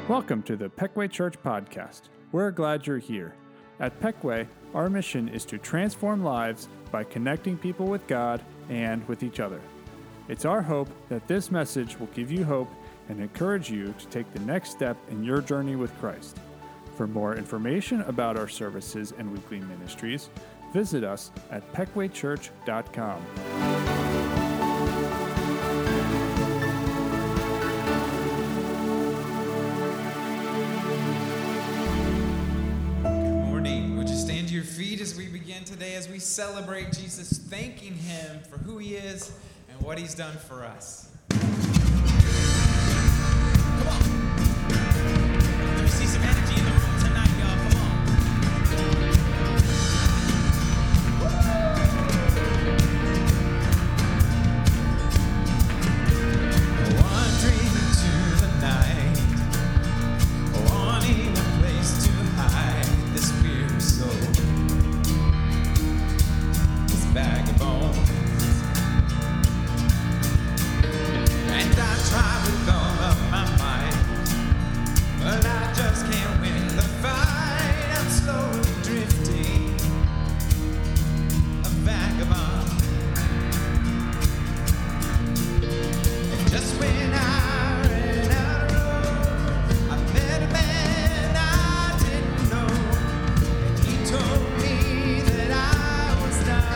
Welcome to the Peckway Church Podcast. We're glad you're here. At Peckway, our mission is to transform lives by connecting people with God and with each other. It's our hope that this message will give you hope and encourage you to take the next step in your journey with Christ. For more information about our services and weekly ministries, visit us at peckwaychurch.com. Your feet as we begin today, as we celebrate Jesus, thanking him for who he is and what he's done for us. Come on. Let me see some energy in the room tonight, y'all. Come on. Wandering into the night, wanting a place to hide this fear soul. Vagabond, and I try with all of my might, but I just can't win the fight. I'm slowly drifting, a vagabond, and just when I ran out of road, I met a man I didn't know, and he told me that I was not.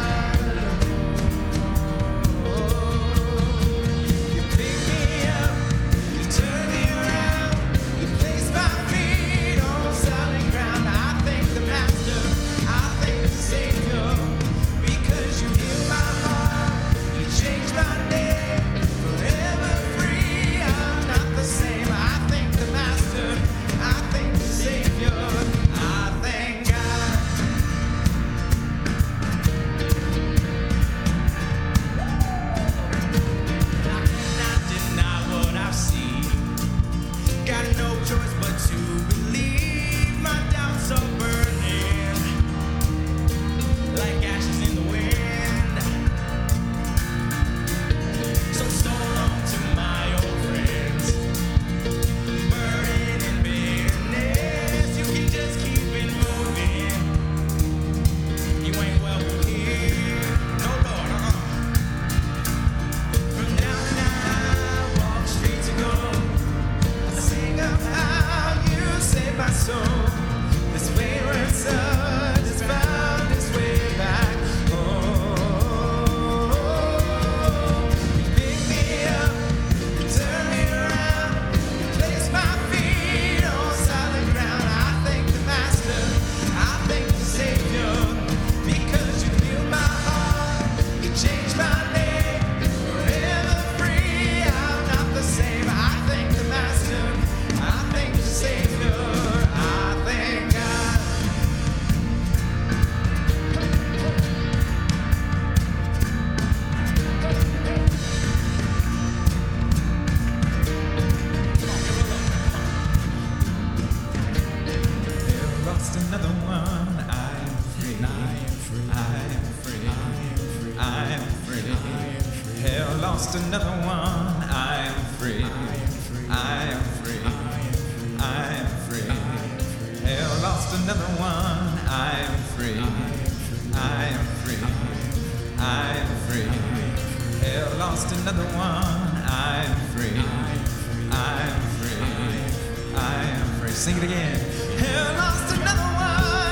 Sing it again. Hell lost another one.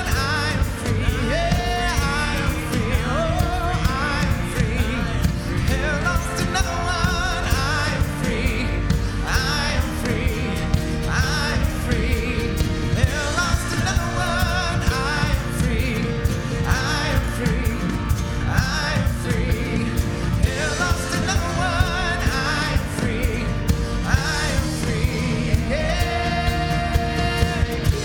I'm free. Yeah, I'm free. Oh, I'm free. Hell lost another one. I'm free. I'm free. I'm free. Hell lost another one. I'm free. I'm free. I'm free. Hell lost another one. I'm free. I'm free. Yeah.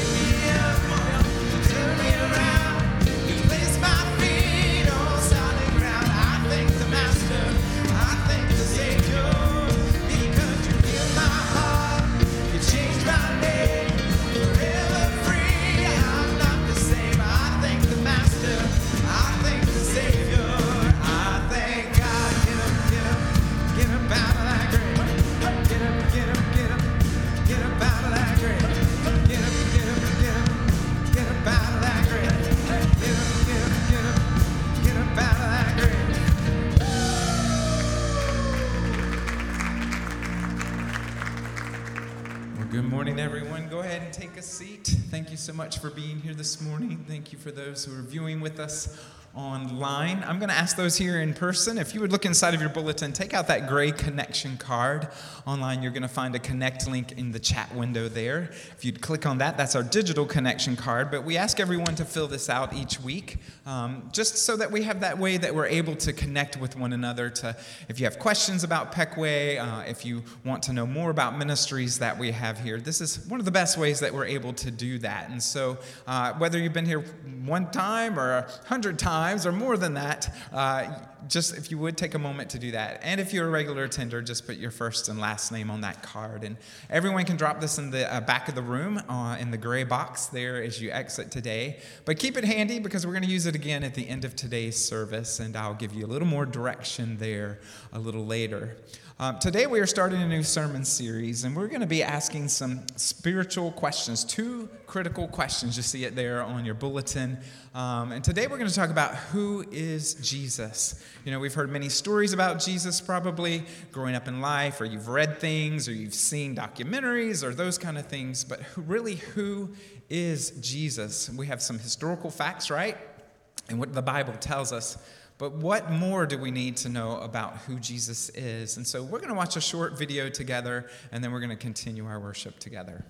Good morning, everyone. Go ahead and take a seat. Thank you so much for being here this morning. Thank you for those who are viewing with us online. I'm going to ask those here in person, if you would look inside of your bulletin, take out that gray connection card. Online, you're going to find a connect link in the chat window there. If you'd click on that, that's our digital connection card. But we ask everyone to fill this out each week, just so that we have that way that we're able to connect with one another. If you have questions about Peckway, if you want to know more about ministries that we have here, this is one of the best ways that we're able to do that. And so whether you've been here one time or 100 times or more than that, just if you would take a moment to do that. And if you're a regular attender, just put your first and last name on that card. And everyone can drop this in the back of the room in the gray box there as you exit today. But keep it handy because we're going to use it again at the end of today's service, and I'll give you a little more direction there a little later. Today we are starting a new sermon series, and we're going to be asking some spiritual questions, 2 critical questions. You see it there on your bulletin. And today we're going to talk about who is Jesus. You know, we've heard many stories about Jesus probably growing up in life, or you've read things, or you've seen documentaries, or those kind of things. But who is Jesus? We have some historical facts, right? And what the Bible tells us. But what more do we need to know about who Jesus is? And so we're going to watch a short video together, and then we're going to continue our worship together.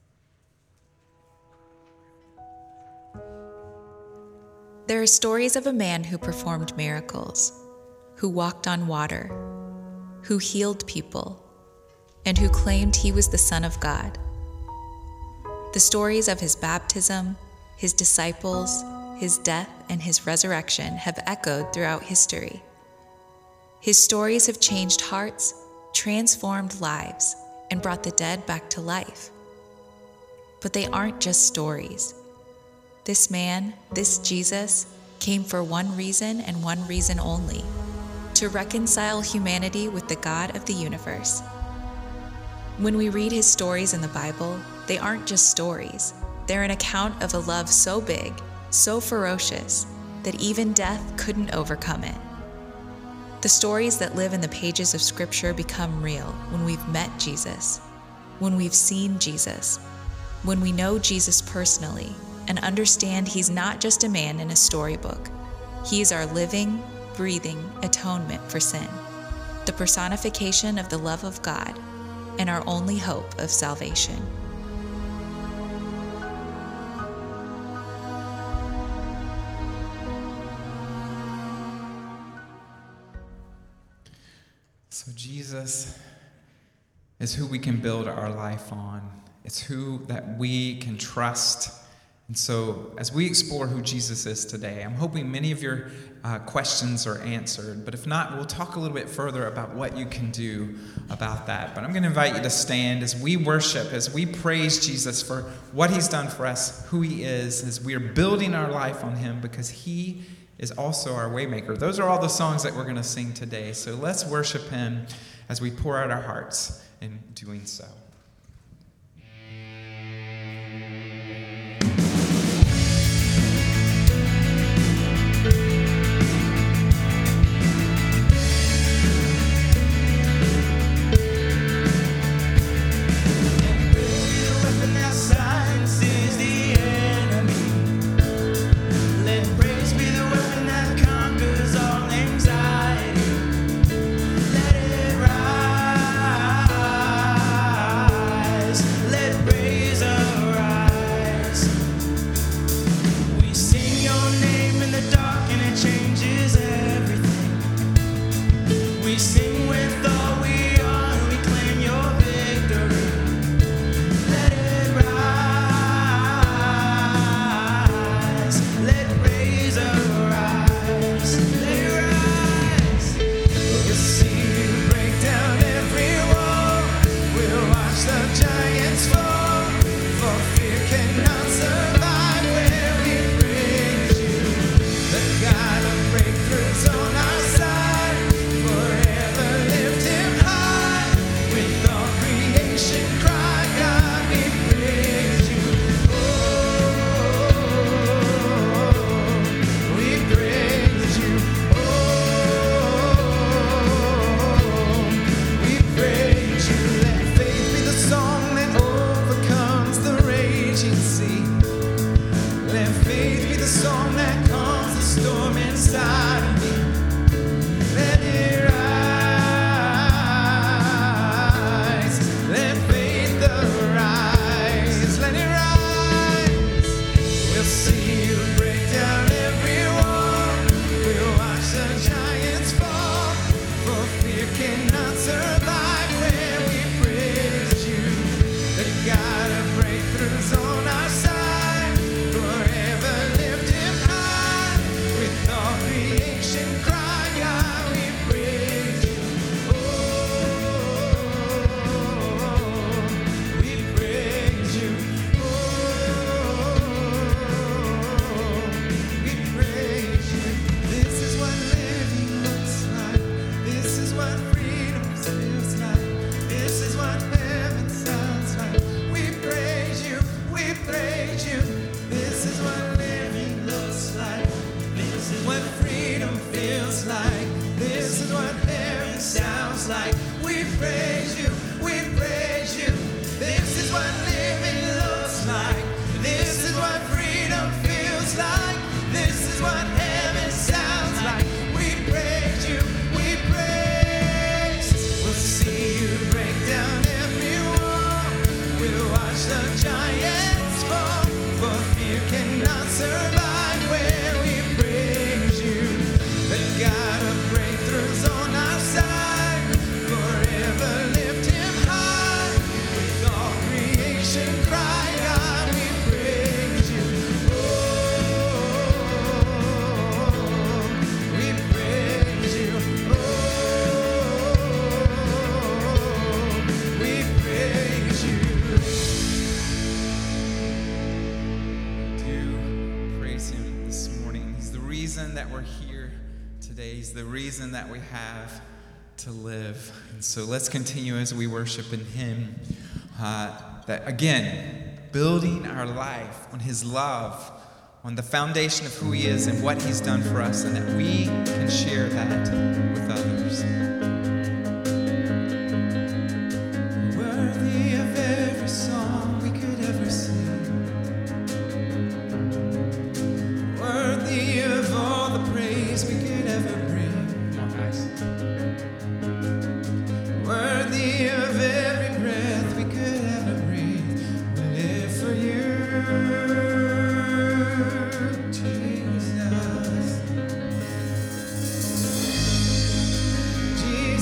There are stories of a man who performed miracles, who walked on water, who healed people, and who claimed he was the Son of God. The stories of his baptism, his disciples, his death, and his resurrection have echoed throughout history. His stories have changed hearts, transformed lives, and brought the dead back to life. But they aren't just stories. This man, this Jesus, came for one reason and one reason only: to reconcile humanity with the God of the universe. When we read his stories in the Bible, they aren't just stories. They're an account of a love so big, so ferocious, that even death couldn't overcome it. The stories that live in the pages of Scripture become real when we've met Jesus, when we've seen Jesus, when we know Jesus personally and understand he's not just a man in a storybook. He's our living, breathing atonement for sin, the personification of the love of God, and our only hope of salvation. So Jesus is who we can build our life on. It's who that we can trust. And so as we explore who Jesus is today, I'm hoping many of your questions are answered. But if not, we'll talk a little bit further about what you can do about that. But I'm going to invite you to stand as we worship, as we praise Jesus for what he's done for us, who he is, as we are building our life on him, because he is also our waymaker. Those are all the songs that we're going to sing today. So let's worship him as we pour out our hearts in doing so. Let it rise. We praise you, we praise you. This is what living looks like. This is what freedom feels like. This is what heaven sounds like. We praise you, we praise. We'll see you break down every wall. We'll watch the giants fall. For fear cannot survive where we praise you. The God of breakthroughs on our side. Forever lift him high. With all creation cry, God, we praise you. Oh, we praise you. Oh, we praise you. Do praise him this morning. He's the reason that we're here today. He's the reason that we have to live. And so let's continue as we worship in him. That again, building our life on his love, on the foundation of who he is and what he's done for us, and that we can share that with others. Worthy of every song we could ever sing. Worthy of all the praise we could ever bring. Come on, guys. Worthy of every breath we could ever breathe. We live for you, Jesus. Jesus.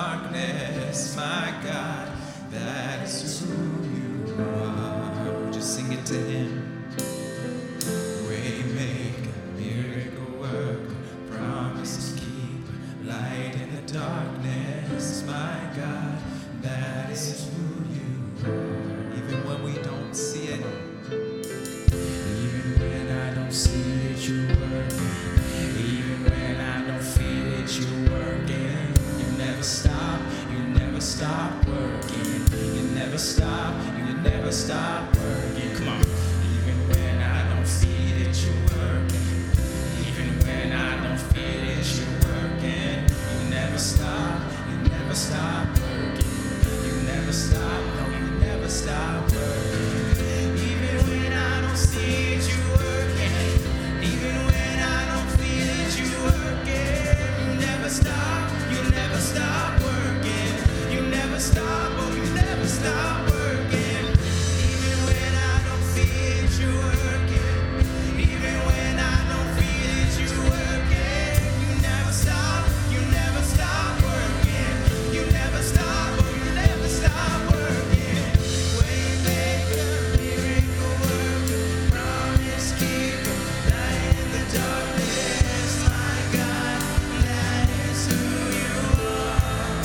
darkness, my God, that is who you are. Just sing it to him. Waymaker, miracle worker, promises keeper, light in the darkness, my God, that is who you are. Even when we don't see it, even when I don't see it, you're working. Even when I don't feel it, you're working. You never stop working. You never stop working. Come on. Even when I don't feel it, you're working. Even when I don't feel it, you're working. You never stop working. You never stop, no, you never stop working. Even when I don't see it, you're working. Even when I don't feel it, you're working. You never stop working. You never stop, oh, you never stop working. Even when I don't feel it, you're working. Even when I don't feel it, you're working. You never stop working. You never stop, oh, you never stop working. Waymaker, miracle worker, promise keeper, light in the darkness, my God, that is who you are.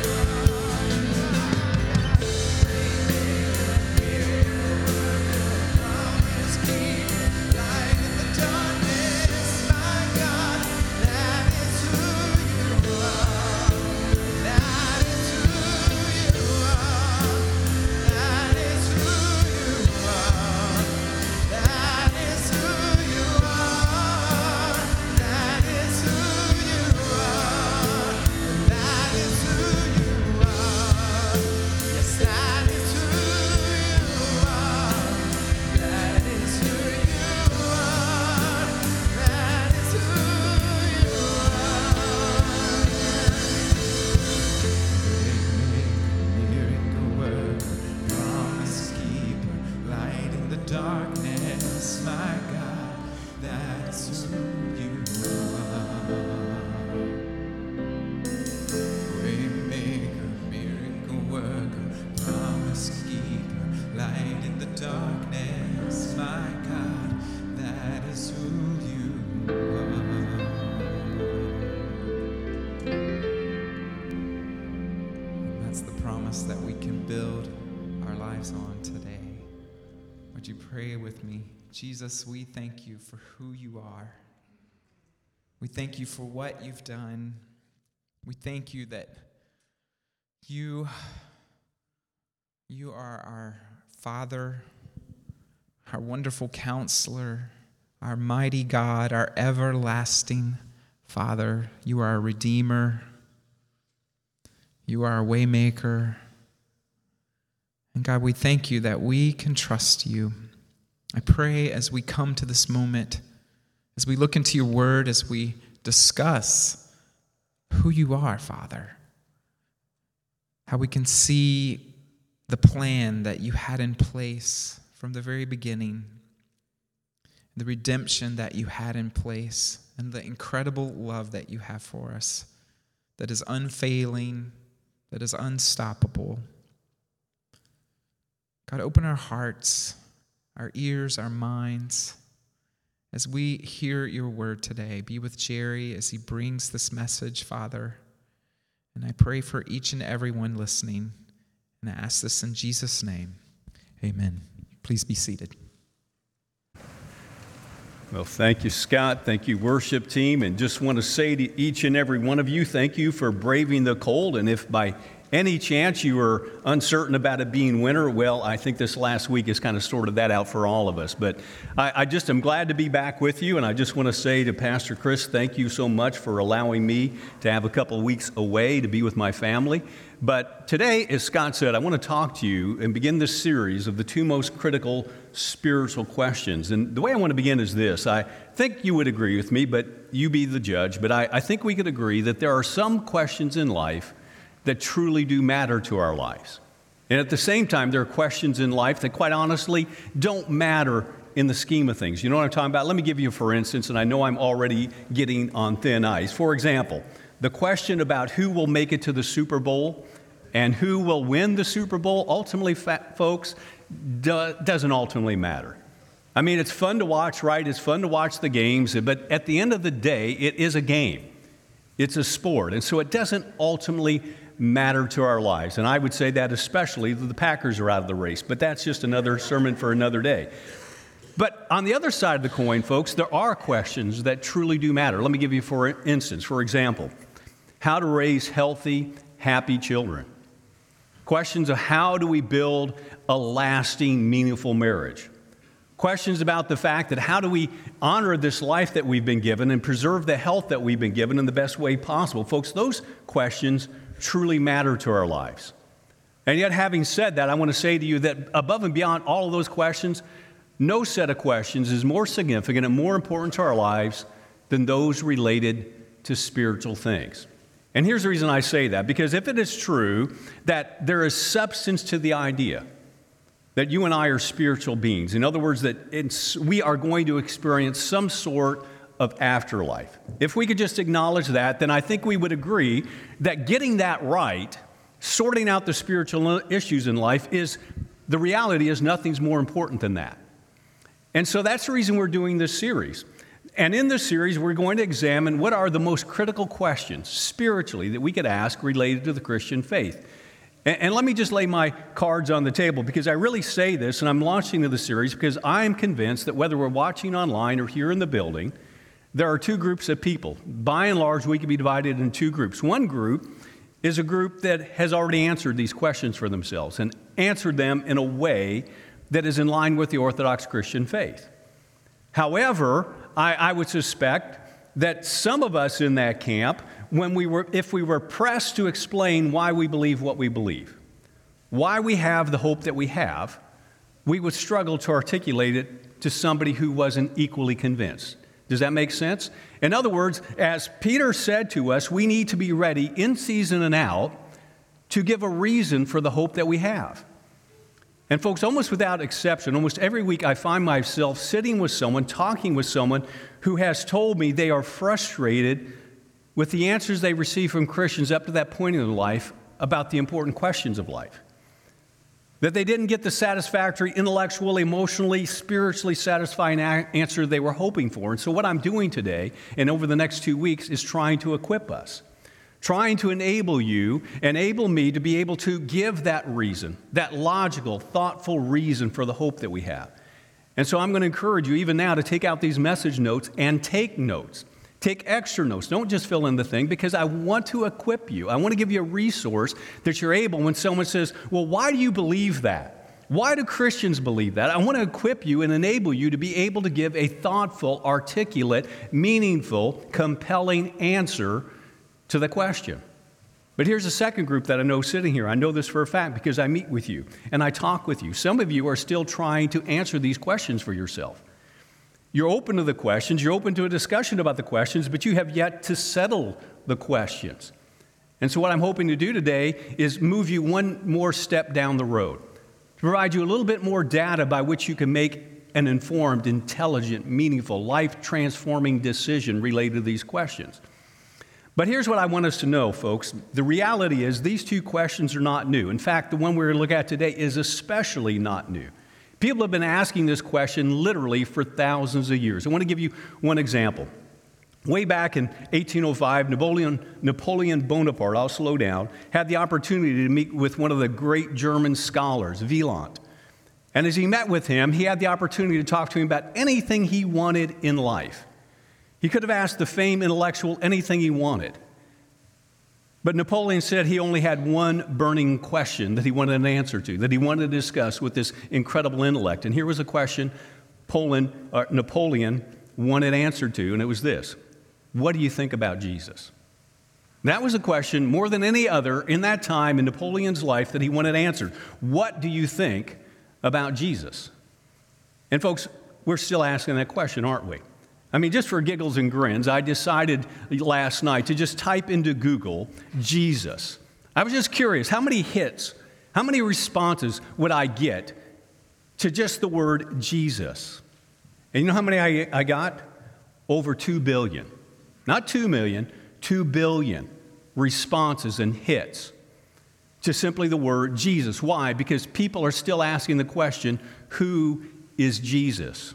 Promise keeper, light in the darkness, my God, that is who you are. That is who you are. That is who you are. That is who you are. That is who you are. That is who you are. Yes, that is who you are. That is who you are. That is who you are. Miracle worker, promise keeper, light in the darkness, my God, that's who you are. Waymaker, miracle worker, promise keeper, light in the darkness, my God, that is who you are. And that's the promise that we can build our lives on today. Would you pray with me? Jesus, we thank you for who you are. We thank you for what you've done. We thank you that you are our Father, our wonderful counselor, our mighty God, our everlasting Father. You are our Redeemer. You are our Waymaker. And God, we thank you that we can trust you. I pray as we come to this moment, as we look into your word, as we discuss who you are, Father, how we can see the plan that you had in place from the very beginning, the redemption that you had in place, and the incredible love that you have for us, that is unfailing, that is unstoppable. God, open our hearts, our ears, our minds, as we hear your word today. Be with Jerry as he brings this message, Father. And I pray for each and every one listening. And I ask this in Jesus' name. Amen. Please be seated. Well, thank you, Scott. Thank you, worship team. And just want to say to each and every one of you, thank you for braving the cold. And if by any chance you were uncertain about it being winter, well, I think this last week has kind of sorted that out for all of us. But I just am glad to be back with you, and I just want to say to Pastor Chris, thank you so much for allowing me to have a couple of weeks away to be with my family. But today, as Scott said, I want to talk to you and begin this series of the two most critical spiritual questions. And the way I want to begin is this. I think you would agree with me, but you be the judge. But I think we could agree that there are some questions in life that truly do matter to our lives. And at the same time, there are questions in life that quite honestly don't matter in the scheme of things. You know what I'm talking about? Let me give you for instance, and I know I'm already getting on thin ice. For example, the question about who will make it to the Super Bowl and who will win the Super Bowl, ultimately, folks, doesn't ultimately matter. I mean, it's fun to watch, right? It's fun to watch the games, but at the end of the day, it is a game. It's a sport, and so it doesn't ultimately matter to our lives. And I would say that especially the Packers are out of the race, but that's just another sermon for another day. But on the other side of the coin, folks, there are questions that truly do matter. Let me give you, for instance, for example, how to raise healthy, happy children. Questions of how do we build a lasting, meaningful marriage. Questions about the fact that how do we honor this life that we've been given and preserve the health that we've been given in the best way possible. Folks, those questions truly matter to our lives. And yet, having said that, I want to say to you that above and beyond all of those questions, no set of questions is more significant and more important to our lives than those related to spiritual things. And here's the reason I say that, because if it is true that there is substance to the idea that you and I are spiritual beings, in other words, that we are going to experience some sort of afterlife. If we could just acknowledge that, then I think we would agree that getting that right, sorting out the spiritual issues in life, the reality is nothing's more important than that. And so that's the reason we're doing this series. And in this series, we're going to examine what are the most critical questions spiritually that we could ask related to the Christian faith. And let me just lay my cards on the table, because I really say this, and I'm launching the series because I am convinced that whether we're watching online or here in the building, there are two groups of people. By and large, we can be divided in two groups. One group is a group that has already answered these questions for themselves and answered them in a way that is in line with the Orthodox Christian faith. However, I would suspect that some of us in that camp, if we were pressed to explain why we believe what we believe, why we have the hope that we have, we would struggle to articulate it to somebody who wasn't equally convinced. Does that make sense? In other words, as Peter said to us, we need to be ready in season and out to give a reason for the hope that we have. And folks, almost without exception, almost every week I find myself sitting with someone, talking with someone who has told me they are frustrated with the answers they receive from Christians up to that point in their life about the important questions of life. That they didn't get the satisfactory, intellectually, emotionally, spiritually satisfying answer they were hoping for. And so what I'm doing today and over the next 2 weeks is trying to equip us, trying to enable me to be able to give that reason, that logical, thoughtful reason for the hope that we have. And so I'm going to encourage you even now to take out these message notes and take notes. Take extra notes. Don't just fill in the thing, because I want to equip you. I want to give you a resource that you're able, when someone says, well, why do you believe that? Why do Christians believe that? I want to equip you and enable you to be able to give a thoughtful, articulate, meaningful, compelling answer to the question. But here's a second group that I know sitting here. I know this for a fact because I meet with you and I talk with you. Some of you are still trying to answer these questions for yourself. You're open to the questions, you're open to a discussion about the questions, but you have yet to settle the questions. And so what I'm hoping to do today is move you one more step down the road, to provide you a little bit more data by which you can make an informed, intelligent, meaningful, life-transforming decision related to these questions. But here's what I want us to know, folks. The reality is these two questions are not new. In fact, the one we're going to look at today is especially not new. People have been asking this question literally for thousands of years. I want to give you one example. Way back in 1805, Napoleon Bonaparte, I'll slow down, had the opportunity to meet with one of the great German scholars, Wieland. And as he met with him, he had the opportunity to talk to him about anything he wanted in life. He could have asked the famed intellectual anything he wanted. But Napoleon said he only had one burning question that he wanted an answer to, that he wanted to discuss with this incredible intellect. And here was a question Napoleon wanted answered to, and it was this: what do you think about Jesus? That was a question more than any other in that time in Napoleon's life that he wanted answered. What do you think about Jesus? And folks, we're still asking that question, aren't we? I mean, just for giggles and grins, I decided last night to just type into Google, Jesus. I was just curious, how many hits, how many responses would I get to just the word Jesus? And you know how many I got? Over 2 billion. Not 2 million, 2 billion. responses and hits to simply the word Jesus. Why? Because people are still asking the question, who is Jesus?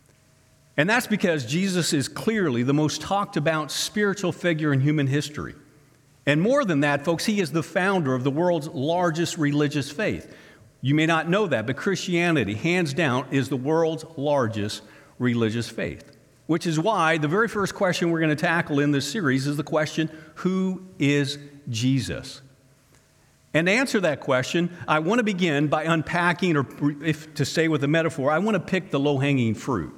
And that's because Jesus is clearly the most talked about spiritual figure in human history. And more than that, folks, he is the founder of the world's largest religious faith. You may not know that, but Christianity, hands down, is the world's largest religious faith. Which is why the very first question we're going to tackle in this series is the question, who is Jesus? And to answer that question, I want to begin by unpacking, or if to say with a metaphor, I want to pick the low-hanging fruit.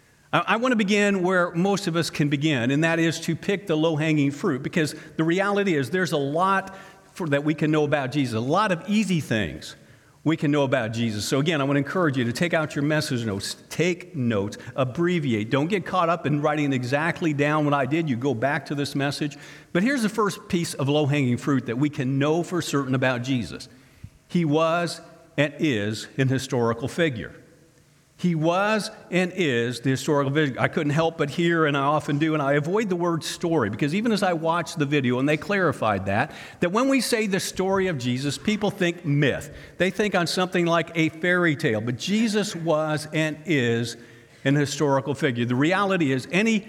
I want to begin where most of us can begin, and that is to pick the low-hanging fruit, because the reality is there's a lot that we can know about Jesus, a lot of easy things we can know about Jesus. So again, I want to encourage you to take out your message notes, take notes, abbreviate. Don't get caught up in writing exactly down what I did. You go back to this message. But here's the first piece of low-hanging fruit that we can know for certain about Jesus. He was and is an historical figure. He was and is the historical figure. I couldn't help but hear, and I often do, and I avoid the word story, because even as I watched the video, and they clarified that when we say the story of Jesus, people think myth. They think on something like a fairy tale, but Jesus was and is an historical figure. The reality is any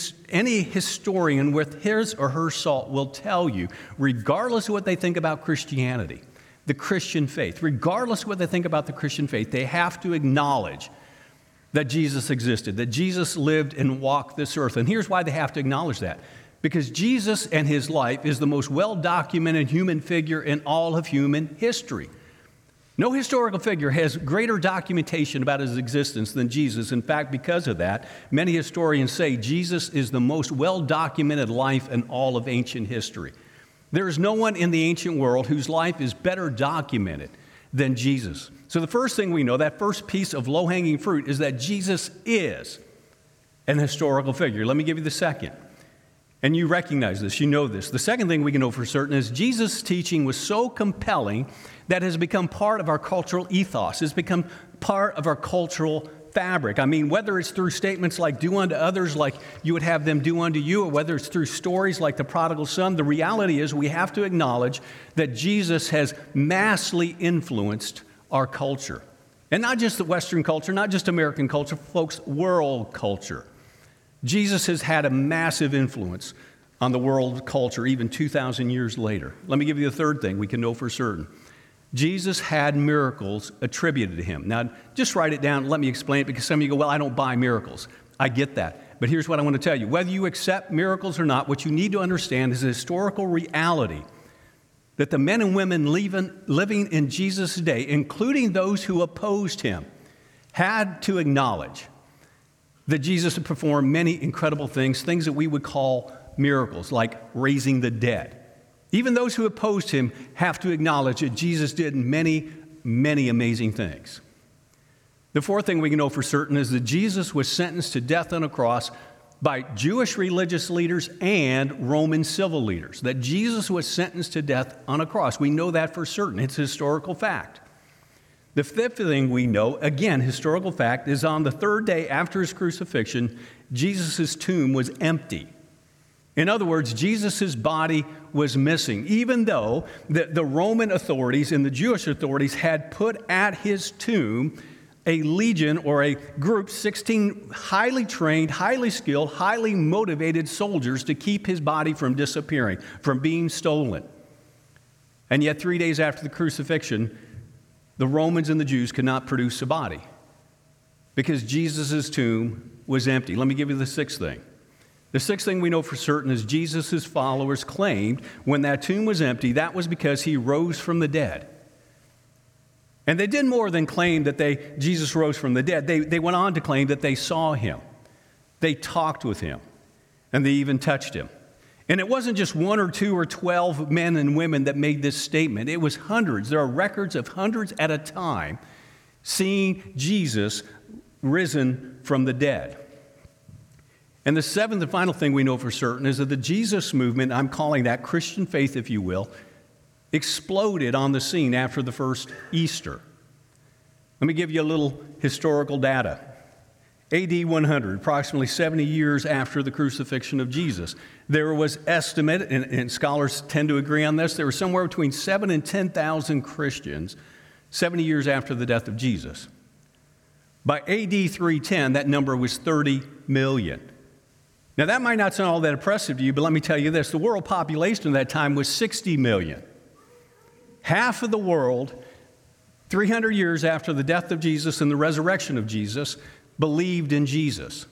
historian with his or her salt will tell you, regardless of what they think about Christianity, the Christian faith, regardless of what they think about the Christian faith, they have to acknowledge that Jesus existed, that Jesus lived and walked this earth. And here's why they have to acknowledge that. Because Jesus and his life is the most well-documented human figure in all of human history. No historical figure has greater documentation about his existence than Jesus. In fact, because of that, many historians say Jesus is the most well-documented life in all of ancient history. There is no one in the ancient world whose life is better documented than Jesus. So the first thing we know, that first piece of low-hanging fruit, is that Jesus is an historical figure. Let me give you the second. And you recognize this, you know this. The second thing we can know for certain is Jesus' teaching was so compelling that it has become part of our cultural ethos. It's become part of our cultural fabric. I mean, whether it's through statements like do unto others like you would have them do unto you, or whether it's through stories like the prodigal son, the reality is we have to acknowledge that Jesus has massively influenced our culture. And not just the Western culture, not just American culture, folks, world culture. Jesus has had a massive influence on the world culture even 2,000 years later. Let me give you the third thing we can know for certain. Jesus had miracles attributed to him. Now, just write it down. Let me explain it, because some of you go, well, I don't buy miracles. I get that. But here's what I want to tell you. Whether you accept miracles or not, what you need to understand is the historical reality that the men and women living in Jesus' day, including those who opposed him, had to acknowledge that Jesus had performed many incredible things that we would call miracles, like raising the dead. Even those who opposed him have to acknowledge that Jesus did many, many amazing things. The fourth thing we can know for certain is that Jesus was sentenced to death on a cross by Jewish religious leaders and Roman civil leaders. That Jesus was sentenced to death on a cross. We know that for certain. It's a historical fact. The fifth thing we know, again, historical fact, is on the third day after his crucifixion, Jesus' tomb was empty. In other words, Jesus' body was missing, even though the Roman authorities and the Jewish authorities had put at his tomb a legion or a group, 16 highly trained, highly skilled, highly motivated soldiers to keep his body from disappearing, from being stolen. And yet 3 days after the crucifixion, the Romans and the Jews could not produce a body because Jesus' tomb was empty. Let me give you the sixth thing. The sixth thing we know for certain is Jesus' followers claimed when that tomb was empty, that was because he rose from the dead. And they did more than claim that Jesus rose from the dead. They went on to claim that they saw him. They talked with him. And they even touched him. And it wasn't just 1 or 2 or 12 men and women that made this statement. It was hundreds. There are records of hundreds at a time seeing Jesus risen from the dead. And the seventh and final thing we know for certain is that the Jesus movement, I'm calling that Christian faith, if you will, exploded on the scene after the first Easter. Let me give you a little historical data. AD 100, approximately 70 years after the crucifixion of Jesus. There was estimated, and scholars tend to agree on this, there were somewhere between 7,000 and 10,000 Christians 70 years after the death of Jesus. By AD 310, that number was 30 million. Now, that might not sound all that impressive to you, but let me tell you this. The world population at that time was 60 million. Half of the world, 300 years after the death of Jesus and the resurrection of Jesus, believed in Jesus.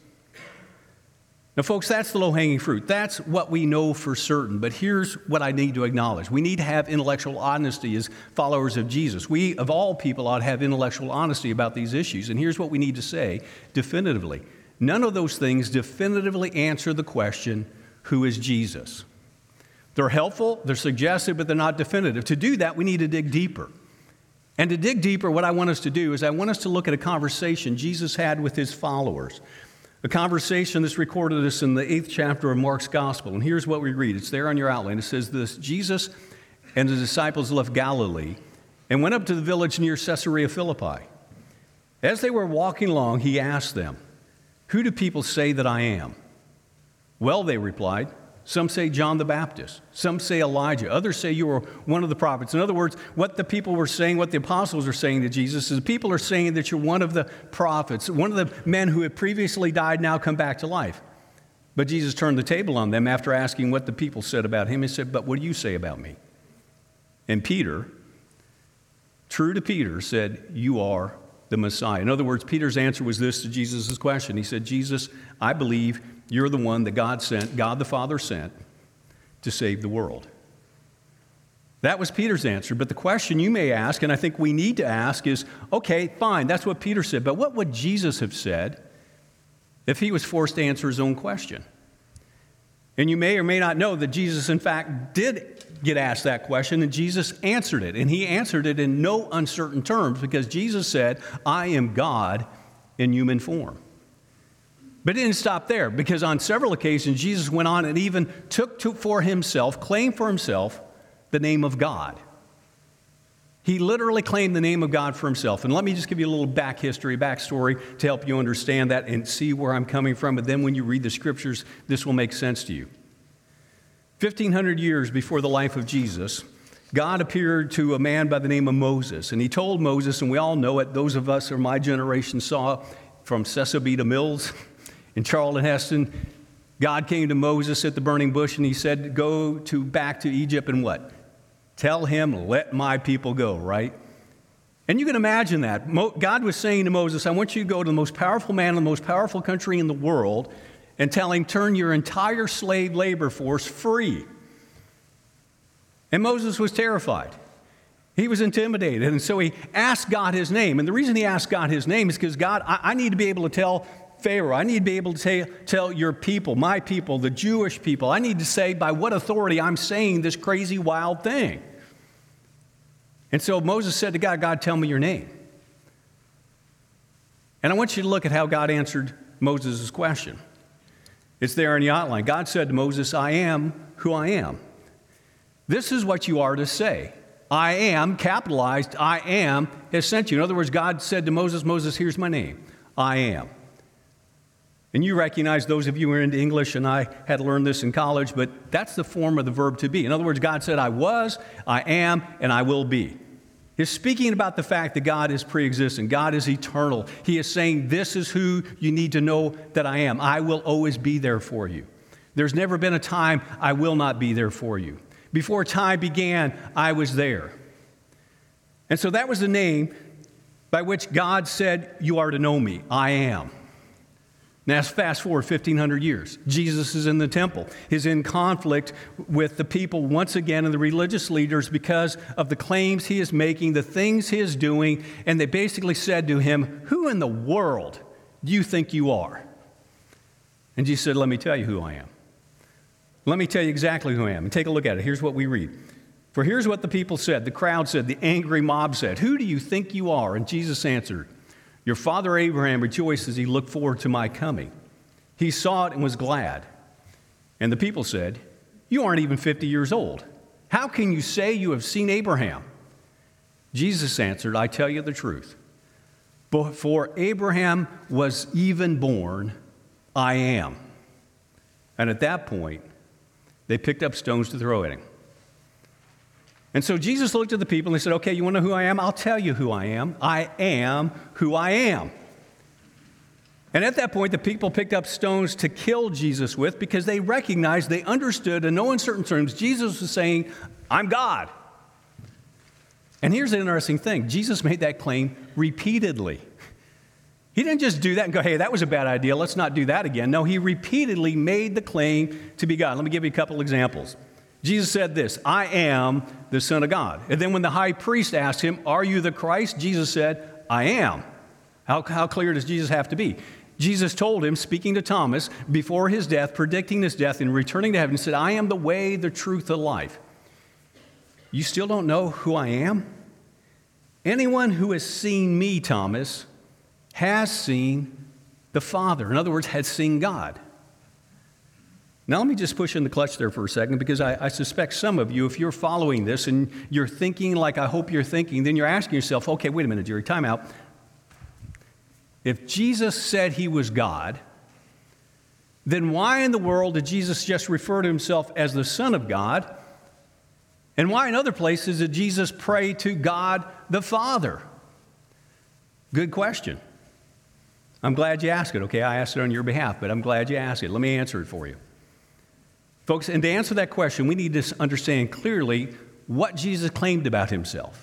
Now, folks, that's the low-hanging fruit. That's what we know for certain. But here's what I need to acknowledge. We need to have intellectual honesty as followers of Jesus. We, of all people, ought to have intellectual honesty about these issues. And here's what we need to say definitively. None of those things definitively answer the question, who is Jesus? They're helpful, they're suggestive, but they're not definitive. To do that, we need to dig deeper. And to dig deeper, what I want us to do is I want us to look at a conversation Jesus had with his followers. A conversation that's recorded us in the 8th chapter of Mark's Gospel. And here's what we read. It's there on your outline. It says this: Jesus and the disciples left Galilee and went up to the village near Caesarea Philippi. As they were walking along, he asked them, "Who do people say that I am?" "Well," they replied, "some say John the Baptist, some say Elijah, others say you are one of the prophets." In other words, what the people were saying, what the apostles were saying to Jesus is people are saying that you're one of the prophets, one of the men who had previously died, now come back to life. But Jesus turned the table on them after asking what the people said about him. He said, "But what do you say about me?" And Peter, true to Peter, said, "You are the Messiah." In other words, Peter's answer was this to Jesus' question. He said, "Jesus, I believe you're the one that God the Father sent to save the world." That was Peter's answer. But the question you may ask, and I think we need to ask, is, okay, fine, that's what Peter said, but what would Jesus have said if he was forced to answer his own question? And you may or may not know that Jesus, in fact, did get asked that question, and Jesus answered it. And he answered it in no uncertain terms, because Jesus said, "I am God in human form." But it didn't stop there, because on several occasions, Jesus went on and even claimed for himself the name of God. He literally claimed the name of God for himself. And let me just give you a little backstory to help you understand that and see where I'm coming from. But then when you read the scriptures, this will make sense to you. 1,500 years before the life of Jesus, God appeared to a man by the name of Moses. And he told Moses, and we all know it, those of us of my generation saw from Cecil Mills in Charlton Heston, God came to Moses at the burning bush and he said, "Go back to Egypt and what? Tell him, let my people go," right? And you can imagine that. God was saying to Moses, "I want you to go to the most powerful man in the most powerful country in the world and tell him, turn your entire slave labor force free." And Moses was terrified. He was intimidated. And so he asked God his name. And the reason he asked God his name is because, God, I need to be able to tell Pharaoh, I need to be able to tell your people, my people, the Jewish people, I need to say by what authority I'm saying this crazy, wild thing. And so Moses said to God, "God, tell me your name." And I want you to look at how God answered Moses' question. It's there in the outline. God said to Moses, "I am who I am. This is what you are to say. I am, capitalized, I am, has sent you." In other words, God said to Moses, "Moses, here's my name. I am." And you recognize, those of you who are into English, and I had to learn this in college, but that's the form of the verb to be. In other words, God said, "I was, I am, and I will be." He's speaking about the fact that God is pre-existent. God is eternal. He is saying, this is who you need to know that I am. I will always be there for you. There's never been a time I will not be there for you. Before time began, I was there. And so that was the name by which God said, "You are to know me. I am." Now, fast forward 1,500 years. Jesus is in the temple. He's in conflict with the people once again and the religious leaders because of the claims he is making, the things he is doing, and they basically said to him, "Who in the world do you think you are?" And Jesus said, "Let me tell you who I am. Let me tell you exactly who I am." And take a look at it. Here's what we read. "For here's what the people said," the crowd said, the angry mob said, "Who do you think you are?" And Jesus answered, "Your father Abraham rejoiced as he looked forward to my coming. He saw it and was glad." And the people said, "You aren't even 50 years old. How can you say you have seen Abraham?" Jesus answered, "I tell you the truth. Before Abraham was even born, I am. And at that point, they picked up stones to throw at him. And so Jesus looked at the people and he said, okay, you want to know who I am? I'll tell you who I am. I am who I am. And at that point, the people picked up stones to kill Jesus with because they recognized, they understood, in no uncertain terms, Jesus was saying, I'm God. And here's the interesting thing. Jesus made that claim repeatedly. He didn't just do that and go, hey, that was a bad idea. Let's not do that again. No, he repeatedly made the claim to be God. Let me give you a couple examples. Jesus said this, I am the Son of God. And then when the high priest asked him, are you the Christ? Jesus said, I am. How clear does Jesus have to be? Jesus told him, speaking to Thomas, before his death, predicting his death and returning to heaven, he said, I am the way, the truth, the life. You still don't know who I am? Anyone who has seen me, Thomas, has seen the Father. In other words, has seen God. Now, let me just push in the clutch there for a second, because I suspect some of you, if you're following this and you're thinking like I hope you're thinking, then you're asking yourself, okay, wait a minute, Jerry, time out. If Jesus said he was God, then why in the world did Jesus just refer to himself as the Son of God? And why in other places did Jesus pray to God the Father? Good question. I'm glad you asked it, okay? I asked it on your behalf, but I'm glad you asked it. Let me answer it for you. Folks, and to answer that question, we need to understand clearly what Jesus claimed about himself.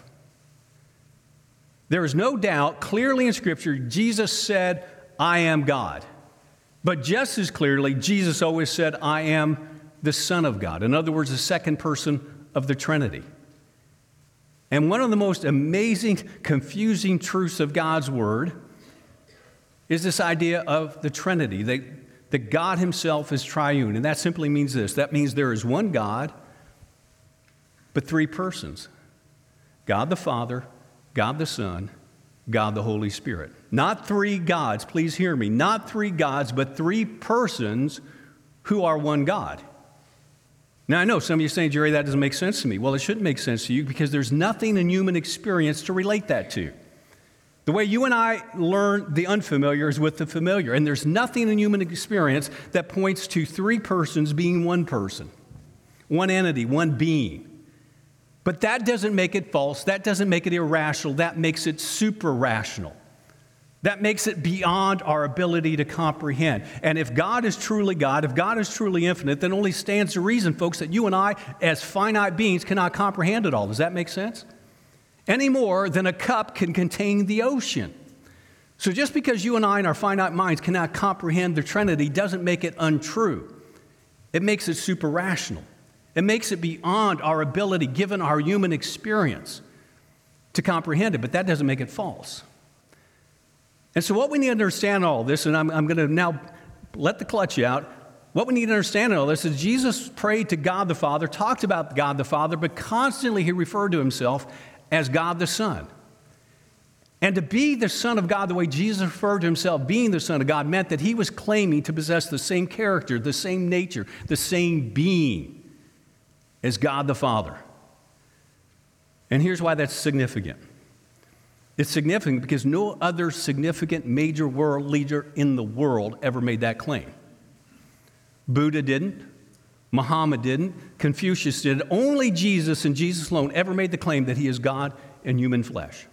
There is no doubt, clearly in Scripture, Jesus said, I am God. But just as clearly, Jesus always said, I am the Son of God. In other words, the second person of the Trinity. And one of the most amazing, confusing truths of God's Word is this idea of the Trinity, that God himself is triune. And that simply means this. That means there is one God, but three persons. God the Father, God the Son, God the Holy Spirit. Not three gods, please hear me. Not three gods, but three persons who are one God. Now, I know some of you are saying, Jerry, that doesn't make sense to me. Well, it shouldn't make sense to you because there's nothing in human experience to relate that to. The way you and I learn the unfamiliar is with the familiar. And there's nothing in human experience that points to three persons being one person, one entity, one being. But that doesn't make it false. That doesn't make it irrational. That makes it super rational. That makes it beyond our ability to comprehend. And if God is truly God, if God is truly infinite, then only stands to reason, folks, that you and I, as finite beings, cannot comprehend it all. Does that make sense? Any more than a cup can contain the ocean. So just because you and I in our finite minds cannot comprehend the Trinity doesn't make it untrue. It makes it super rational. It makes it beyond our ability, given our human experience, to comprehend it, but that doesn't make it false. And so what we need to understand in all this, and I'm going to now let the clutch out, what we need to understand in all this is Jesus prayed to God the Father, talked about God the Father, but constantly he referred to himself as God the Son. And to be the Son of God, the way Jesus referred to himself being the Son of God, meant that he was claiming to possess the same character, the same nature, the same being as God the Father. And here's why that's significant. It's significant because no other significant major world leader in the world ever made that claim. Buddha didn't. Muhammad didn't. Confucius did. Only Jesus and Jesus alone ever made the claim that he is God in human flesh.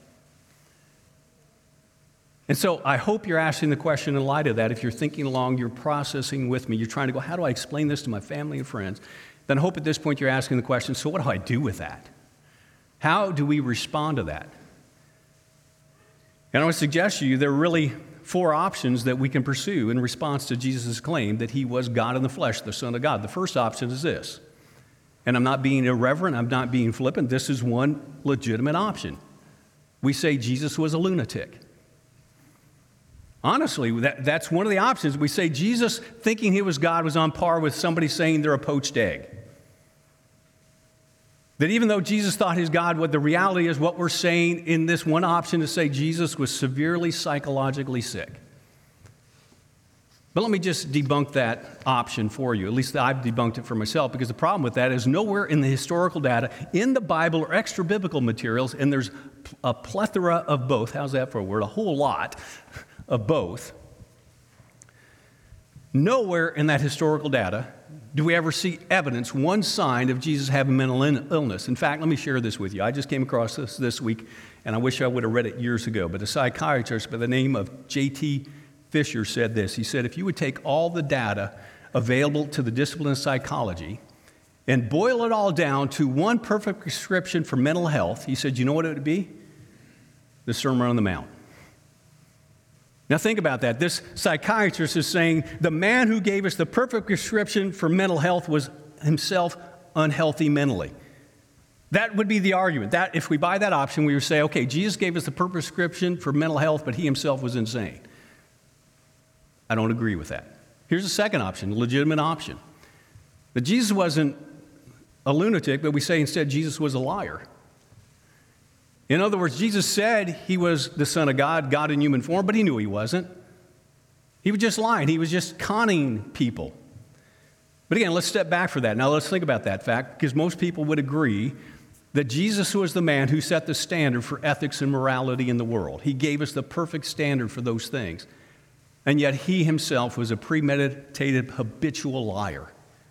And so I hope you're asking the question in light of that. If you're thinking along, you're processing with me, you're trying to go, how do I explain this to my family and friends? Then I hope at this point you're asking the question, so what do I do with that? How do we respond to that? And I would suggest to you there are really four options that we can pursue in response to Jesus' claim that he was God in the flesh, the Son of God. The first option is this, and I'm not being irreverent, I'm not being flippant, this is one legitimate option. We say Jesus was a lunatic. Honestly, that's one of the options. We say Jesus, thinking he was God, was on par with somebody saying they're a poached egg. That even though Jesus thought he's God, what the reality is, what we're saying in this one option is say Jesus was severely psychologically sick. But let me just debunk that option for you. At least I've debunked it for myself, because the problem with that is nowhere in the historical data, in the Bible or extra biblical materials, and there's a plethora of both. How's that for a word? A whole lot of both. Nowhere in that historical data do we ever see evidence, one sign of Jesus having mental illness. In fact, let me share this with you. I just came across this week, and I wish I would have read it years ago. But a psychiatrist by the name of J.T. Fisher said this. He said, if you would take all the data available to the discipline of psychology and boil it all down to one perfect prescription for mental health, he said, you know what it would be? The Sermon on the Mount. Now think about that. This psychiatrist is saying the man who gave us the perfect prescription for mental health was himself unhealthy mentally. That would be the argument. That if we buy that option, we would say, okay, Jesus gave us the perfect prescription for mental health, but he himself was insane. I don't agree with that. Here's a second option, a legitimate option. That Jesus wasn't a lunatic, but we say instead Jesus was a liar. In other words, Jesus said he was the Son of God, God in human form, but he knew he wasn't. He was just lying. He was just conning people. But again, let's step back for that. Now let's think about that fact, because most people would agree that Jesus was the man who set the standard for ethics and morality in the world. He gave us the perfect standard for those things. And yet he himself was a premeditated, habitual liar.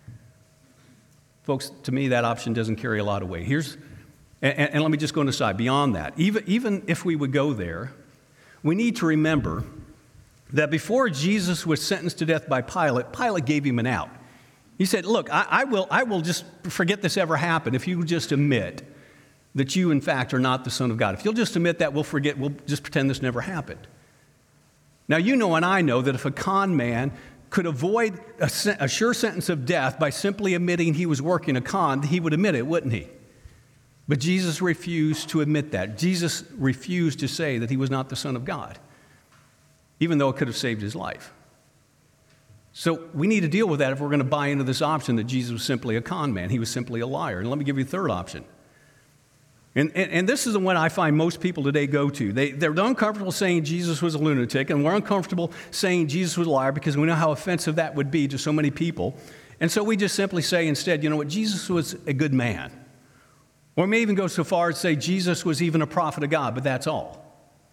Folks, to me, that option doesn't carry a lot of weight. And let me just go on the side. Beyond that, even if we would go there, we need to remember that before Jesus was sentenced to death by Pilate, Pilate gave him an out. He said, look, I will just forget this ever happened if you just admit that you, in fact, are not the Son of God. If you'll just admit that, we'll just pretend this never happened. Now, you know and I know that if a con man could avoid a sure sentence of death by simply admitting he was working a con, he would admit it, wouldn't he? But Jesus refused to admit that. Jesus refused to say that he was not the Son of God, even though it could have saved his life. So we need to deal with that if we're going to buy into this option that Jesus was simply a con man. He was simply a liar. And let me give you a third option. And this is the one I find most people today go to. They're uncomfortable saying Jesus was a lunatic, and we're uncomfortable saying Jesus was a liar because we know how offensive that would be to so many people. And so we just simply say instead, you know what, Jesus was a good man. Or we may even go so far as to say Jesus was even a prophet of God, but that's all.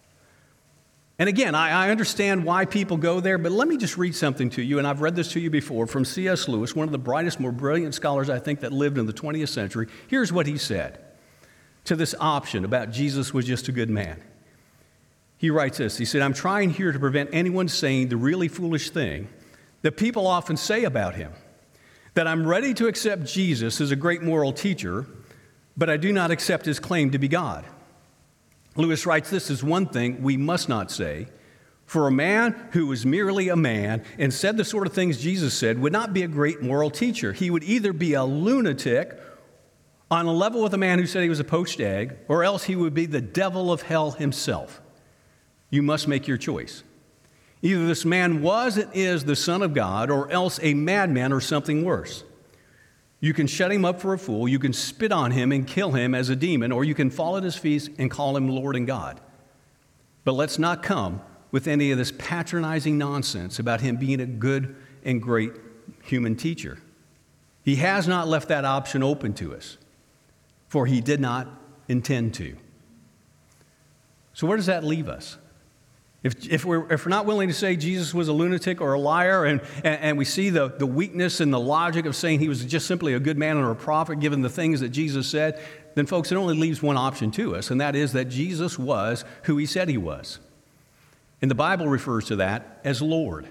And again, I understand why people go there, but let me just read something to you, and I've read this to you before, from C.S. Lewis, one of the brightest, more brilliant scholars I think that lived in the 20th century. Here's what he said to this option about Jesus was just a good man. He writes this. He said, I'm trying here to prevent anyone saying the really foolish thing that people often say about him, that I'm ready to accept Jesus as a great moral teacher, but I do not accept his claim to be God. Lewis writes, this is one thing we must not say, for a man who was merely a man and said the sort of things Jesus said would not be a great moral teacher. He would either be a lunatic on a level with a man who said he was a poached egg, or else he would be the devil of hell himself. You must make your choice. Either this man was and is the Son of God, or else a madman or something worse. You can shut him up for a fool, you can spit on him and kill him as a demon, or you can fall at his feet and call him Lord and God. But let's not come with any of this patronizing nonsense about him being a good and great human teacher. He has not left that option open to us, for he did not intend to. So where does that leave us? If we're not willing to say Jesus was a lunatic or a liar, and we see the weakness and the logic of saying he was just simply a good man or a prophet given the things that Jesus said, then folks, it only leaves one option to us, and that is that Jesus was who he said he was. And the Bible refers to that as Lord.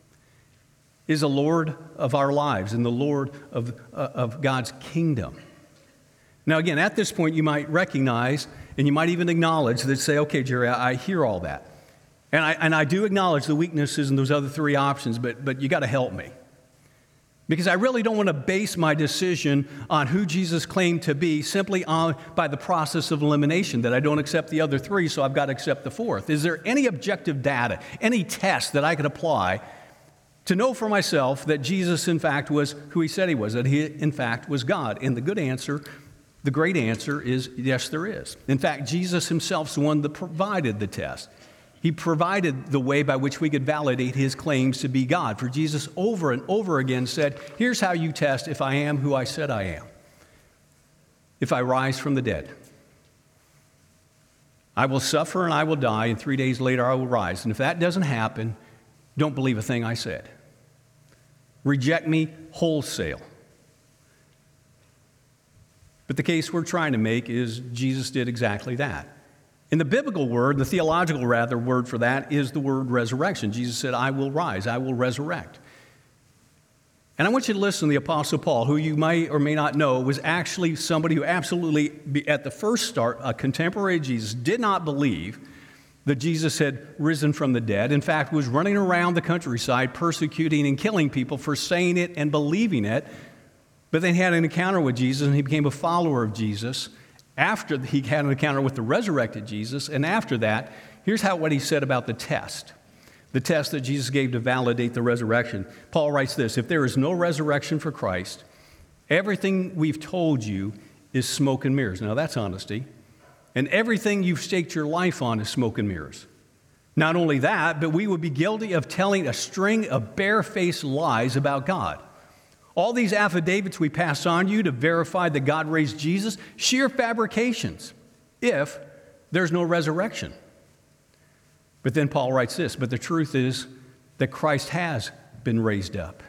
Is the Lord of our lives and the Lord of God's kingdom. Now again, at this point you might recognize and you might even acknowledge that, say, okay, Jerry, I hear all that. And I do acknowledge the weaknesses in those other three options, but you got to help me. Because I really don't want to base my decision on who Jesus claimed to be simply by the process of elimination, that I don't accept the other three, so I've got to accept the fourth. Is there any objective data, any test that I could apply to know for myself that Jesus, in fact, was who he said he was, that he, in fact, was God? And the good answer, the great answer is yes, there is. In fact, Jesus himself is the one that provided the test. He provided the way by which we could validate his claims to be God. For Jesus over and over again said, here's how you test if I am who I said I am. If I rise from the dead, I will suffer and I will die, and 3 days later I will rise. And if that doesn't happen, don't believe a thing I said. Reject me wholesale. But the case we're trying to make is Jesus did exactly that. In the biblical word, the theological word for that is the word resurrection. Jesus said, I will rise, I will resurrect. And I want you to listen to the Apostle Paul, who you may or may not know was actually somebody who absolutely, at the first start, a contemporary of Jesus, did not believe that Jesus had risen from the dead. In fact, was running around the countryside persecuting and killing people for saying it and believing it. But then he had an encounter with Jesus, and he became a follower of Jesus after he had an encounter with the resurrected Jesus. And after that, here's what he said about the test that Jesus gave to validate the resurrection. Paul writes this: if there is no resurrection for Christ, everything we've told you is smoke and mirrors. Now, that's honesty. And everything you've staked your life on is smoke and mirrors. Not only that, but we would be guilty of telling a string of barefaced lies about God. All these affidavits we pass on you to verify that God raised Jesus, sheer fabrications, if there's no resurrection. But then Paul writes this: but the truth is that Christ has been raised up.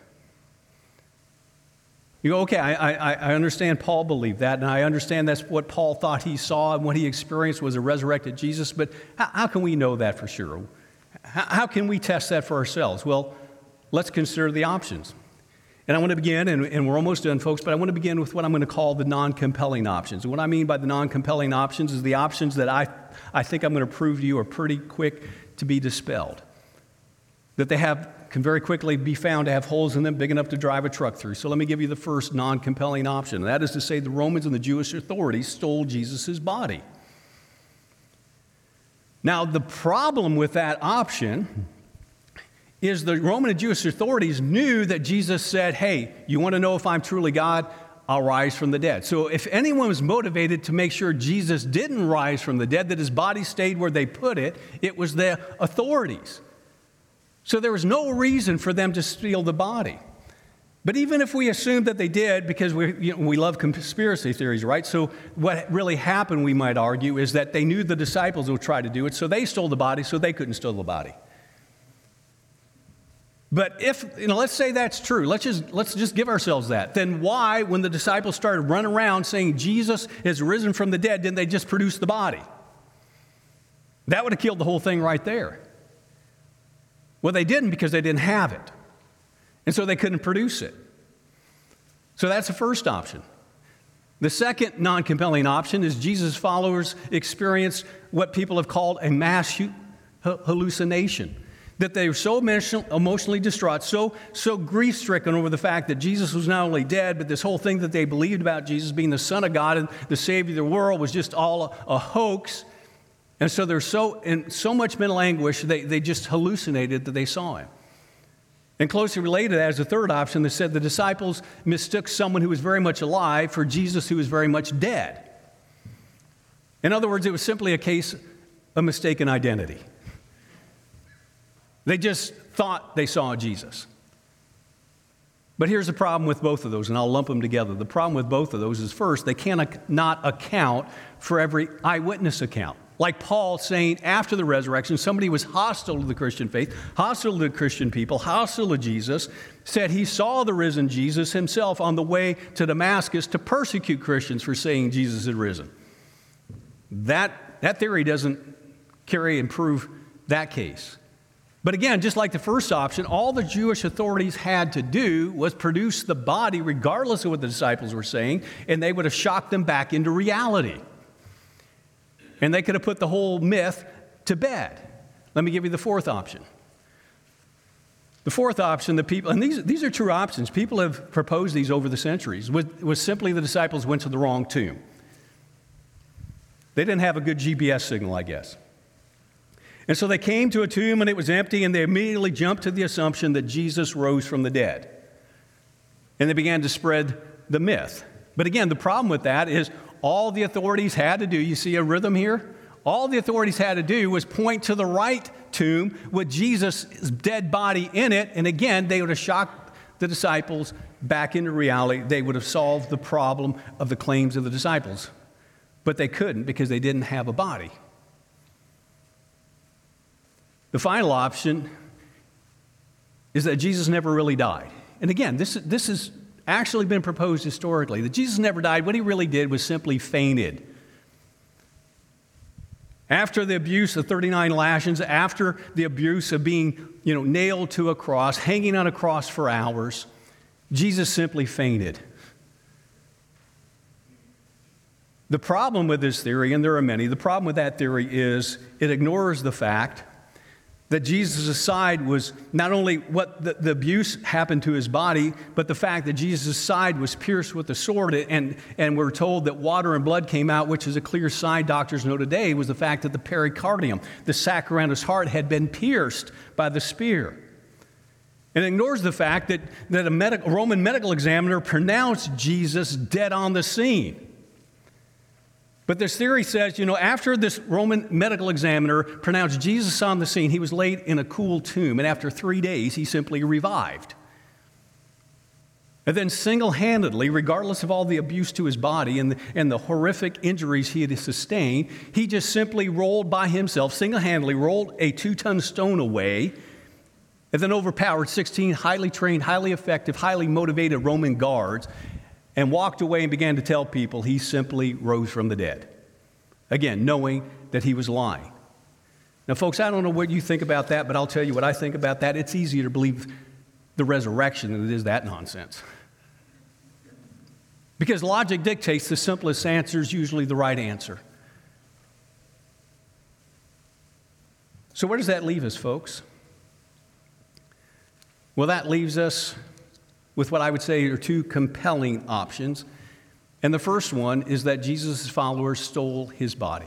You go, okay, I understand Paul believed that, and I understand that's what Paul thought he saw and what he experienced was a resurrected Jesus, but how can we know that for sure? How can we test that for ourselves? Well, let's consider the options. And I want to begin, and we're almost done, folks, but I want to begin with what I'm going to call the non-compelling options. And what I mean by the non-compelling options is the options that I think I'm going to prove to you are pretty quick to be dispelled. That they can very quickly be found to have holes in them big enough to drive a truck through. So let me give you the first non-compelling option. And that is to say the Romans and the Jewish authorities stole Jesus' body. Now, the problem with that option is the Roman and Jewish authorities knew that Jesus said, hey, you want to know if I'm truly God? I'll rise from the dead. So if anyone was motivated to make sure Jesus didn't rise from the dead, that his body stayed where they put it, it was the authorities. So there was no reason for them to steal the body. But even if we assume that they did, because we love conspiracy theories, right? So what really happened, we might argue, is that they knew the disciples would try to do it, so they stole the body, so they couldn't steal the body. But if, let's say that's true, let's just give ourselves that. Then why, when the disciples started running around saying Jesus has risen from the dead, didn't they just produce the body? That would have killed the whole thing right there. Well, they didn't because they didn't have it. And so they couldn't produce it. So that's the first option. The second non-compelling option is Jesus' followers experienced what people have called a mass hallucination. That they were so emotionally distraught, so grief-stricken over the fact that Jesus was not only dead, but this whole thing that they believed about Jesus being the Son of God and the Savior of the world was just all a hoax. And so they're in so much mental anguish, they just hallucinated that they saw him. And closely related to that is the third option that said the disciples mistook someone who was very much alive for Jesus who was very much dead. In other words, it was simply a case of mistaken identity. They just thought they saw Jesus. But here's the problem with both of those, and I'll lump them together. The problem with both of those is, first, they cannot account for every eyewitness account. Like Paul saying after the resurrection, somebody was hostile to the Christian faith, hostile to the Christian people, hostile to Jesus, said he saw the risen Jesus himself on the way to Damascus to persecute Christians for saying Jesus had risen. That theory doesn't carry and prove that case. But again, just like the first option, all the Jewish authorities had to do was produce the body regardless of what the disciples were saying, and they would have shocked them back into reality. And they could have put the whole myth to bed. Let me give you the fourth option. The fourth option, and these are true options. People have proposed these over the centuries, was simply the disciples went to the wrong tomb. They didn't have a good GPS signal, I guess. And so they came to a tomb and it was empty, and they immediately jumped to the assumption that Jesus rose from the dead. And they began to spread the myth. But again, the problem with that is all the authorities had to do, you see a rhythm here? All the authorities had to do was point to the right tomb with Jesus' dead body in it, and again, they would have shocked the disciples back into reality. They would have solved the problem of the claims of the disciples. But they couldn't because they didn't have a body. The final option is that Jesus never really died. And again, this has actually been proposed historically, that Jesus never died. What he really did was simply fainted. After the abuse of 39 lashings, after the abuse of being, nailed to a cross, hanging on a cross for hours, Jesus simply fainted. The problem with this theory, and there are many, the problem with that theory is it ignores the fact that Jesus' side was not only what the abuse happened to his body, but the fact that Jesus' side was pierced with a sword, and we're told that water and blood came out, which is a clear sign, doctors know today, was the fact that the pericardium, the sac around his heart, had been pierced by the spear. And it ignores the fact that a Roman medical examiner pronounced Jesus dead on the scene. But this theory says, after this Roman medical examiner pronounced Jesus on the scene, he was laid in a cool tomb, and after 3 days, he simply revived. And then single-handedly, regardless of all the abuse to his body and the horrific injuries he had sustained, he just simply rolled by himself, single-handedly rolled a 2-ton stone away, and then overpowered 16 highly trained, highly effective, highly motivated Roman guards, and walked away and began to tell people he simply rose from the dead. Again, knowing that he was lying. Now, folks, I don't know what you think about that, but I'll tell you what I think about that. It's easier to believe the resurrection than it is that nonsense. Because logic dictates the simplest answer is usually the right answer. So where does that leave us, folks? Well, that leaves us with what I would say are two compelling options. And the first one is that Jesus' followers stole his body.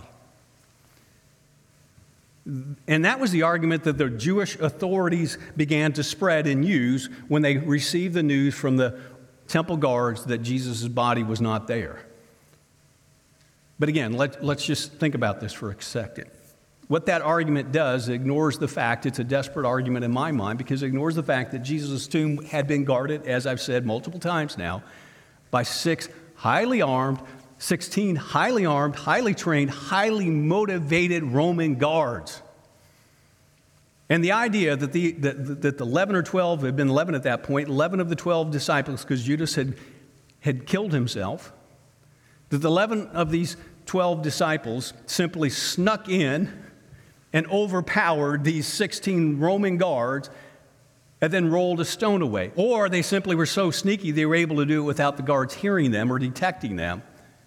And that was the argument that the Jewish authorities began to spread and use when they received the news from the temple guards that Jesus' body was not there. But again, let's just think about this for a second. What that argument does ignores the fact, it's a desperate argument in my mind, because it ignores the fact that Jesus' tomb had been guarded, as I've said multiple times now, by 16 highly armed, highly trained, highly motivated Roman guards. And the idea that the 11 or 12, had been 11 at that point, 11 of the 12 disciples, because Judas had killed himself, that the 11 of these 12 disciples simply snuck in and overpowered these 16 Roman guards and then rolled a stone away. Or they simply were so sneaky they were able to do it without the guards hearing them or detecting them.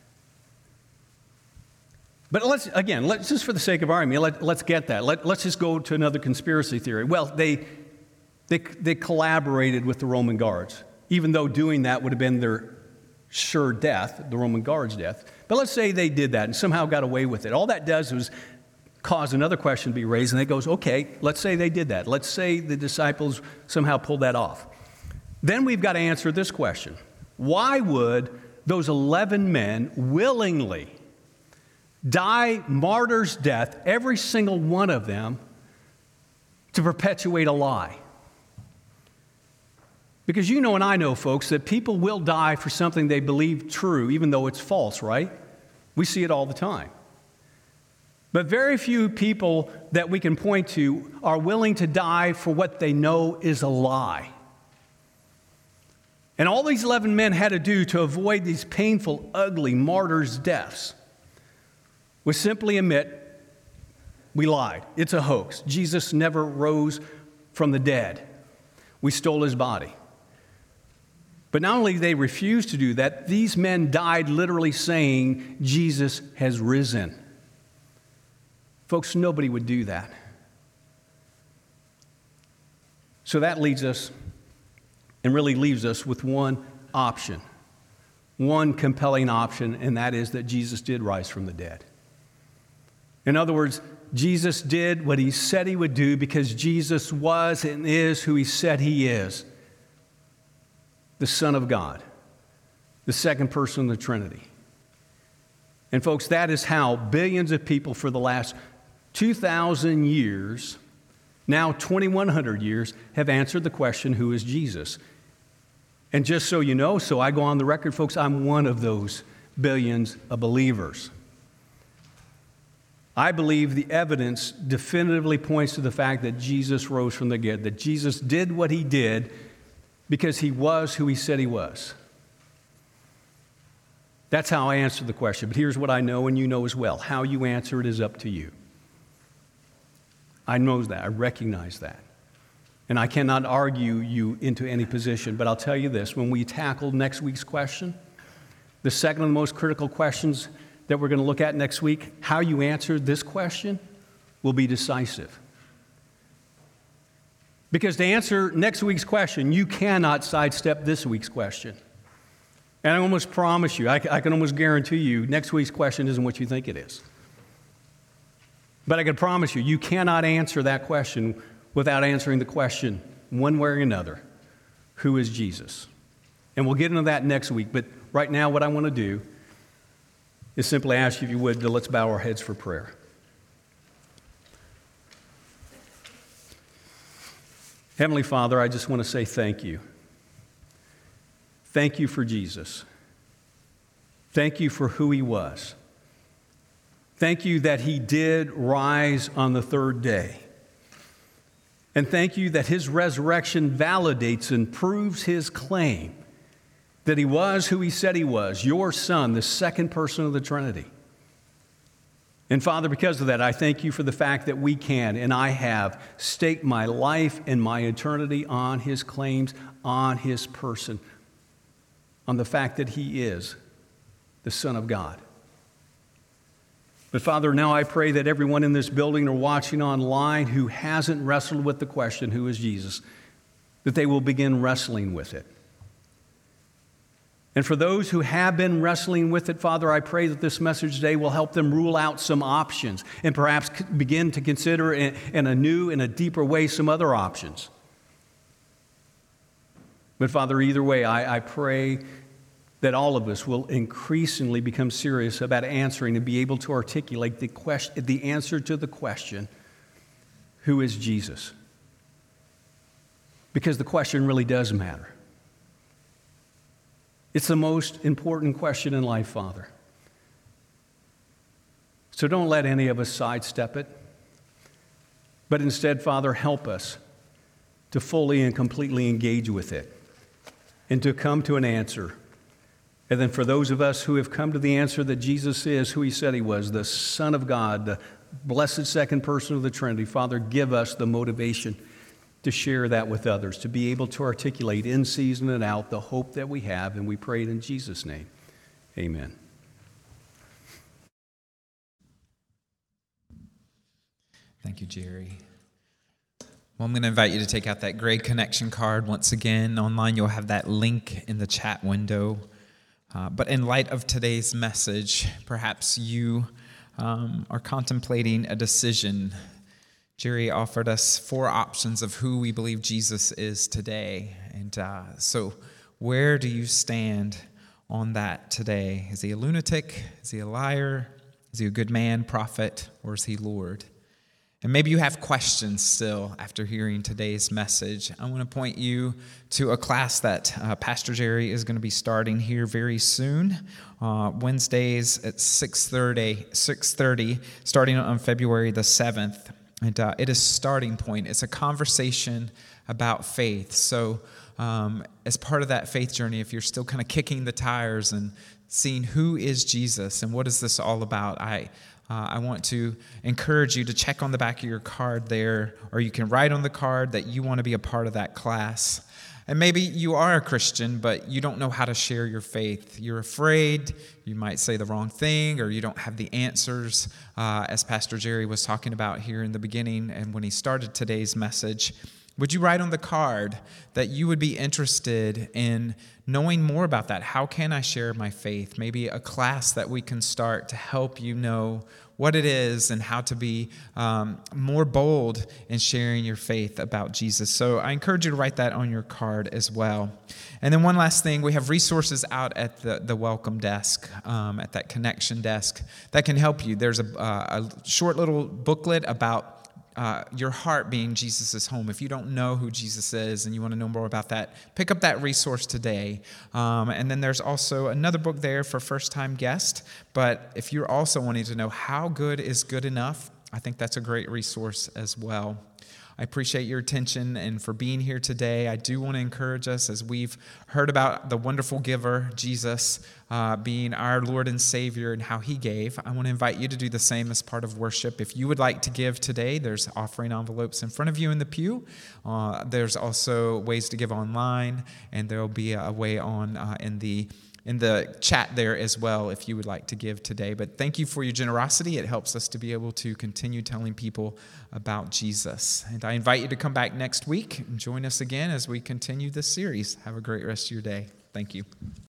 But let's just for the sake of argument, let's get that. Let's just go to another conspiracy theory. Well, they collaborated with the Roman guards, even though doing that would have been their sure death, the Roman guards' death. But let's say they did that and somehow got away with it. All that does is cause another question to be raised, and it goes, okay, let's say they did that. Let's say the disciples somehow pulled that off. Then we've got to answer this question. Why would those 11 men willingly die martyr's death, every single one of them, to perpetuate a lie? Because you know and I know, folks, that people will die for something they believe true, even though it's false, right? We see it all the time. But very few people that we can point to are willing to die for what they know is a lie. And all these 11 men had to do to avoid these painful, ugly martyrs' deaths was simply admit, we lied. It's a hoax. Jesus never rose from the dead. We stole his body. But not only did they refuse to do that, these men died literally saying, Jesus has risen. Folks, nobody would do that. So that leads us, and really leaves us with one option, one compelling option, and that is that Jesus did rise from the dead. In other words, Jesus did what he said he would do because Jesus was and is who he said he is, the Son of God, the second person of the Trinity. And folks, that is how billions of people for the last 2,000 years, now 2,100 years, have answered the question, who is Jesus? And just so you know, so I go on the record, folks, I'm one of those billions of believers. I believe the evidence definitively points to the fact that Jesus rose from the dead, that Jesus did what he did because he was who he said he was. That's how I answer the question. But here's what I know, and you know as well. How you answer it is up to you. I know that. I recognize that. And I cannot argue you into any position. But I'll tell you this. When we tackle next week's question, the second of the most critical questions that we're going to look at next week, how you answer this question will be decisive. Because to answer next week's question, you cannot sidestep this week's question. And I almost promise you, I can almost guarantee you, next week's question isn't what you think it is. But I can promise you, you cannot answer that question without answering the question, one way or another, who is Jesus? And we'll get into that next week. But right now, what I want to do is simply ask you, if you would, to let's bow our heads for prayer. Heavenly Father, I just want to say thank you. Thank you for Jesus. Thank you for who he was. Thank you that he did rise on the third day. And thank you that his resurrection validates and proves his claim that he was who he said he was, your Son, the second person of the Trinity. And Father, because of that, I thank you for the fact that we can, and I have, staked my life and my eternity on his claims, on his person, on the fact that he is the Son of God. But Father, now I pray that everyone in this building or watching online who hasn't wrestled with the question, who is Jesus, that they will begin wrestling with it. And for those who have been wrestling with it, Father, I pray that this message today will help them rule out some options and perhaps begin to consider in a new and a deeper way some other options. But Father, either way, I pray that all of us will increasingly become serious about answering and be able to articulate the answer to the question, who is Jesus? Because the question really does matter. It's the most important question in life, Father. So don't let any of us sidestep it, but instead, Father, help us to fully and completely engage with it and to come to an answer. And then for those of us who have come to the answer that Jesus is who he said he was, the Son of God, the blessed second person of the Trinity, Father, give us the motivation to share that with others, to be able to articulate in season and out the hope that we have, and we pray it in Jesus' name. Amen. Thank you, Jerry. Well, I'm going to invite you to take out that gray connection card. Once again, online you'll have that link in the chat window. But in light of today's message, perhaps you are contemplating a decision. Jerry offered us 4 options of who we believe Jesus is today. And so where do you stand on that today? Is he a lunatic? Is he a liar? Is he a good man, prophet, or is he Lord? And maybe you have questions still after hearing today's message. I want to point you to a class that Pastor Jerry is going to be starting here very soon, Wednesdays at 6:30, starting on February the 7th. And it is Starting Point. It's a conversation about faith. So as part of that faith journey, if you're still kind of kicking the tires and seeing who is Jesus and what is this all about, I want to encourage you to check on the back of your card there, or you can write on the card that you want to be a part of that class. And maybe you are a Christian, but you don't know how to share your faith. You're afraid, you might say the wrong thing, or you don't have the answers, as Pastor Jerry was talking about here in the beginning and when he started today's message. Would you write on the card that you would be interested in knowing more about that? How can I share my faith? Maybe a class that we can start to help you know what it is and how to be more bold in sharing your faith about Jesus. So I encourage you to write that on your card as well. And then one last thing, we have resources out at the welcome desk, at that connection desk that can help you. There's a short little booklet about your heart being Jesus' home. If you don't know who Jesus is and you want to know more about that, pick up that resource today. And then there's also another book there for first-time guests. But if you're also wanting to know how good is good enough, I think that's a great resource as well. I appreciate your attention and for being here today. I do want to encourage us, as we've heard about the wonderful giver, Jesus, being our Lord and Savior and how he gave. I want to invite you to do the same as part of worship. If you would like to give today, there's offering envelopes in front of you in the pew. There's also ways to give online, and there will be a way on in the chat there as well if you would like to give today. But thank you for your generosity. It helps us to be able to continue telling people about Jesus. And I invite you to come back next week and join us again as we continue this series. Have a great rest of your day. Thank you.